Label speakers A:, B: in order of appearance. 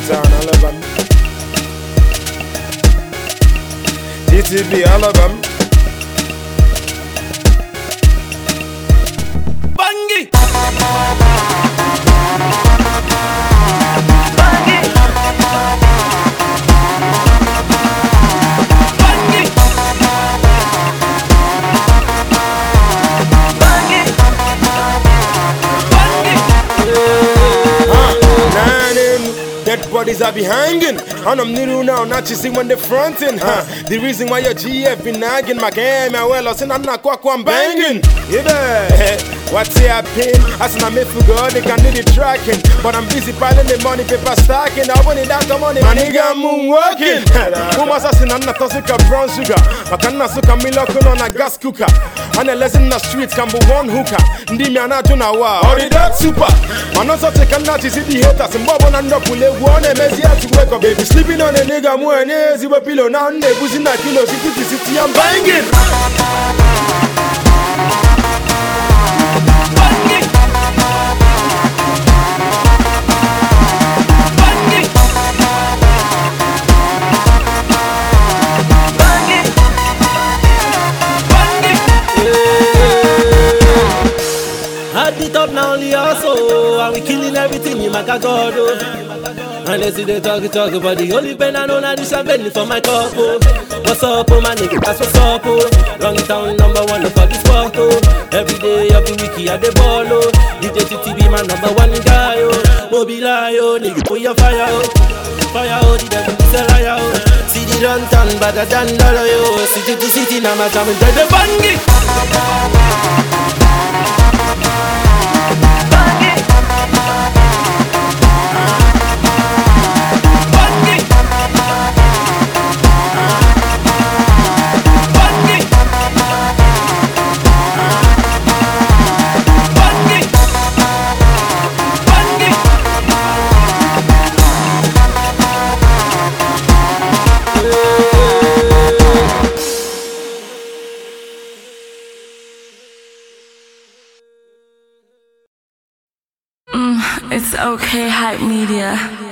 A: H-Town, all of them. GTB, all of them.
B: Bangi!
A: Dead bodies I be hanging, and I'm new now, not you see when they fronting. The reason why your GF been nagging, my game, my well, I I'm not quack one banging. Yeah, what's your pin? As I'm made for God, they can do the tracking, but I'm busy piling the money, paper stacking. I want it that come on, my nigga, I'm moonwalking. Who must have seen I'm not toxic of brown sugar? I can't suck a miracle on a gas cooker. And a lesson in the streets can be one hooker. Ndi me anajuna wa, or the dark super. Man also take a notch, see the haters and bob on and up with one MSC to wake up, baby. Sleeping on a nigga more and easy with pillow now, and they pushing that kilo, city, I'm banging.
B: At the top now only also, and we killing everything in my God. And they see they talk but the only pen I know now this I'm belly for my cup. What's up, my nigga? That's what's up. Wrong town #1 for this sport. Every day of the week at the ball. DJ TTB my #1 guy. Mobile, nigga, put your fire out. Fire out, the devil is a liar. See the run town better than dollar, yo. City to city now my time into the bangi.
C: It's okay, Hype Media.